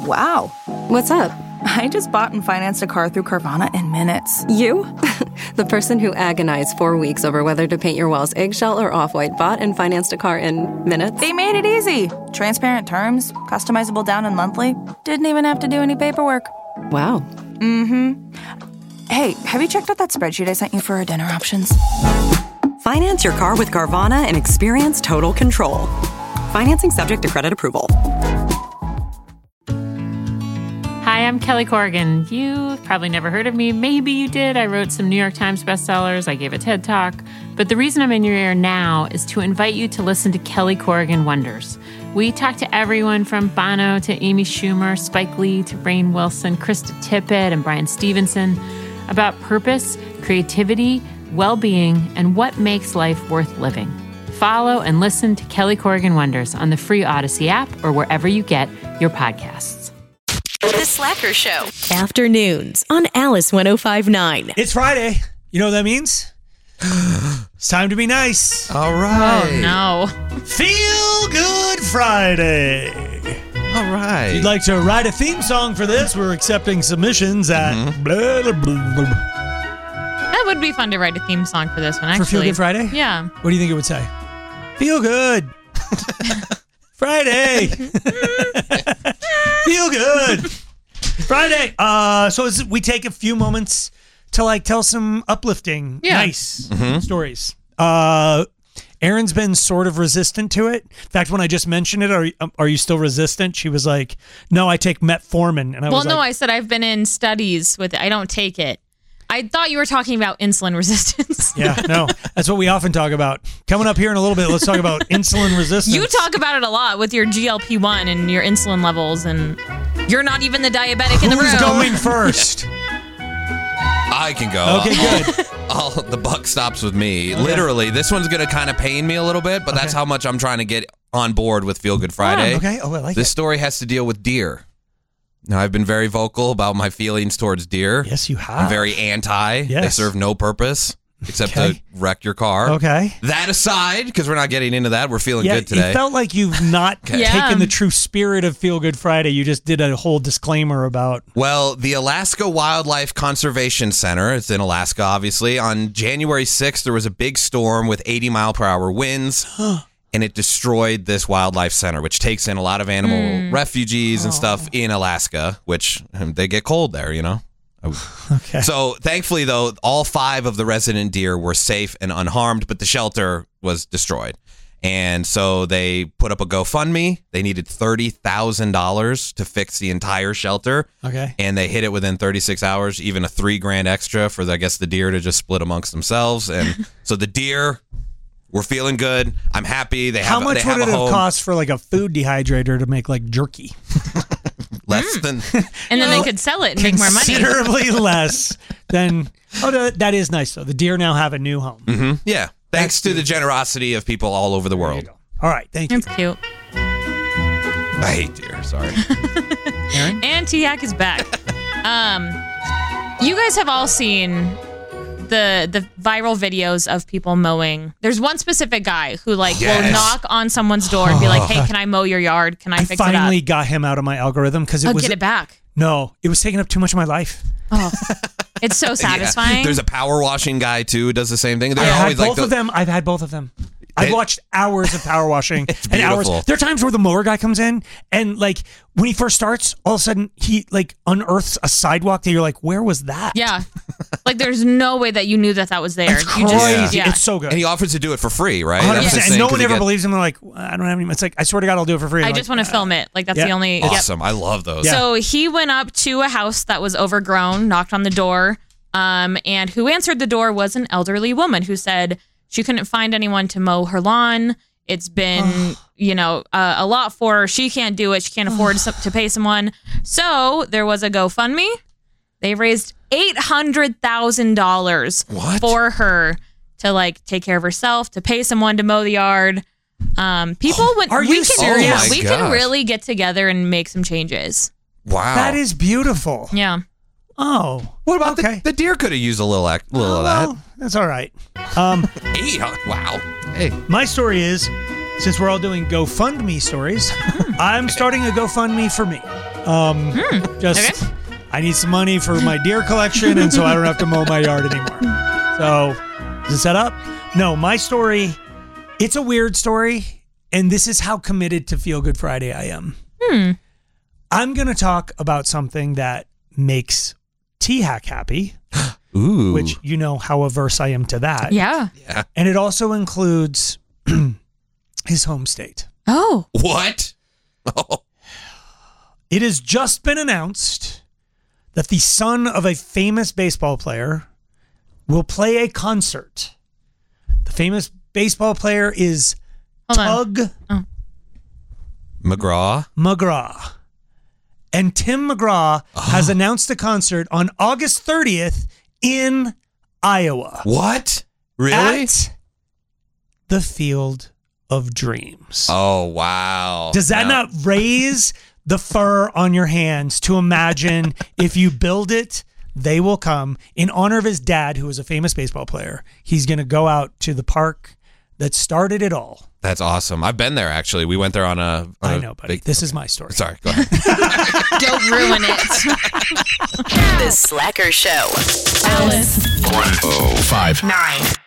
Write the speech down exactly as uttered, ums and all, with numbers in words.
Wow. What's up? I just bought and financed a car through Carvana in minutes. You? The person who agonized four weeks over whether to paint your walls eggshell or off-white bought and financed a car in minutes? They made it easy. Transparent terms, customizable down and monthly. Didn't even have to do any paperwork. Wow. Mm-hmm. Hey, have you checked out that spreadsheet I sent you for our dinner options? Finance your car with Carvana and experience total control. Financing subject to credit approval. Hi, I'm Kelly Corrigan. You've probably never heard of me. Maybe you did. I wrote some New York Times bestsellers. I gave a TED Talk. But the reason I'm in your ear now is to invite you to listen to Kelly Corrigan Wonders. We talk to everyone from Bono to Amy Schumer, Spike Lee to Rainn Wilson, Krista Tippett, and Brian Stevenson about purpose, creativity, well-being, and what makes life worth living. Follow and listen to Kelly Corrigan Wonders on the free Odyssey app or wherever you get your podcasts. The Slacker Show. Afternoons on Alice one oh five point nine. It's Friday. You know what that means? It's time to be nice. All right. Oh, no. Feel Good Friday. All right. If you'd like to write a theme song for this, we're accepting submissions at mm-hmm. blah, blah, blah, blah. That would be fun to write a theme song for this one, actually. For Feel Good Friday? Yeah. What do you think it would say? Feel good. Friday. Feel good. Friday. Uh, so is, we take a few moments to like tell some uplifting, yeah. nice mm-hmm. stories. Uh, Erin's been sort of resistant to it. In fact, when I just mentioned it, are, are you still resistant? She was like, no, I take metformin. And I well, was no, like, I said I've been in studies with it. I don't take it. I thought you were talking about insulin resistance. Yeah, no, that's what we often talk about. Coming up here in a little bit, let's talk about insulin resistance. You talk about it a lot with your G L P one and your insulin levels, and you're not even the diabetic in the room. Who's going first? I can go. Okay, good. I'll, the buck stops with me. Okay. Literally, this one's going to kind of pain me a little bit, but okay. that's how much I'm trying to get on board with Feel Good Friday. Oh, okay, oh, I like this it. story has to deal with deer. Now, I've been very vocal about my feelings towards deer. Yes, you have. I'm very anti. Yes. They serve no purpose except okay. to wreck your car. Okay. That aside, because we're not getting into that, we're feeling yeah, good today. It felt like you've not okay. taken yeah. the true spirit of Feel Good Friday. You just did a whole disclaimer about... Well, the Alaska Wildlife Conservation Center, it's in Alaska, obviously. On January sixth, there was a big storm with eighty mile per hour winds. And it destroyed this wildlife center, which takes in a lot of animal mm. refugees and oh. stuff in Alaska, which they get cold there, you know? Okay. So thankfully, though, all five of the resident deer were safe and unharmed, but the shelter was destroyed. And so they put up a GoFundMe. They needed thirty thousand dollars to fix the entire shelter. Okay. And they hit it within thirty-six hours, even a three grand extra for, I guess, the deer to just split amongst themselves. And so the deer... We're feeling good. I'm happy. They have. How much they have would it a have home. cost for like a food dehydrator to make like jerky? Less than. And then they could sell it and make more money. Considerably less than. Oh, that, that is nice though. The deer now have a new home. Mm-hmm. Yeah. Thanks That's to cute. the generosity of people all over the world. All right. Thank you. That's cute. I hate deer. Sorry. Erin? And T-Hack is back. um, you guys have all seen the the viral videos of people mowing. There's one specific guy who like Yes. will knock on someone's door and be like, "Hey, can I mow your yard? Can I, I fix finally it up?" got him out of my algorithm because it I'll was get it back. no, it was taking up too much of my life. Oh, it's so satisfying. Yeah. There's a power washing guy too who does the same thing. They're I've had always both like the, of them. I've had both of them. I've It- watched hours of power washing It's and hours. beautiful. There are times where the mower guy comes in and like when he first starts, all of a sudden he like unearths a sidewalk that you're like, where was that? Yeah, like there's no way that you knew that that was there. It's You crazy. just yeah. It's so good. And he offers to do it for free, right? one hundred That's the percent. thing, And no 'cause one you ever get- believes him. They're like, I don't have any. It's like, I swear to God, I'll do it for free. I I'm just like, want to film it. Like that's yeah. the only. Yep. Awesome. I love those. Yeah. So he went up to a house that was overgrown, knocked on the door, um, and who answered the door was an elderly woman who said she couldn't find anyone to mow her lawn. It's been, you know, uh, a lot for her. She can't do it. She can't afford some, to pay someone. So there was a GoFundMe. They raised eight hundred thousand dollars What? for her to like take care of herself, to pay someone to mow the yard. Um, people, when Are we you can, serious? yeah, Oh my we gosh. can really get together and make some changes. Wow. That is beautiful. Yeah. Oh, What about okay. the, the deer? Could have used a little, act, little Oh, of well, that. that's all right. Um, Eight. huh? Wow. Hey. my story is since we're all doing GoFundMe stories, I'm starting a GoFundMe for me. Um, Hmm. Just, Okay. I need some money for my deer collection, and so I don't have to mow my yard anymore. So, is it set up? No, my story, it's a weird story, and this is how committed to Feel Good Friday I am. Hmm. I'm going to talk about something that makes T-Hack happy, Ooh. which you know how averse I am to that. Yeah. Yeah. And it also includes his home state. Oh. What? Oh. It has just been announced that the son of a famous baseball player will play a concert. The famous baseball player is Hold on. Tug Oh. McGraw. McGraw. And Tim McGraw has announced a concert on August thirtieth in Iowa. What? Really? At the Field of Dreams. Oh, wow. Does that No. not raise the fur on your hands to imagine if you build it, they will come? In honor of his dad, who was a famous baseball player, he's going to go out to the park that started it all. That's awesome. I've been there, actually. We went there on a. on I a know, buddy. big- This is my story. Sorry, go ahead. Don't ruin it. The Slacker Show. Alice. one oh five nine.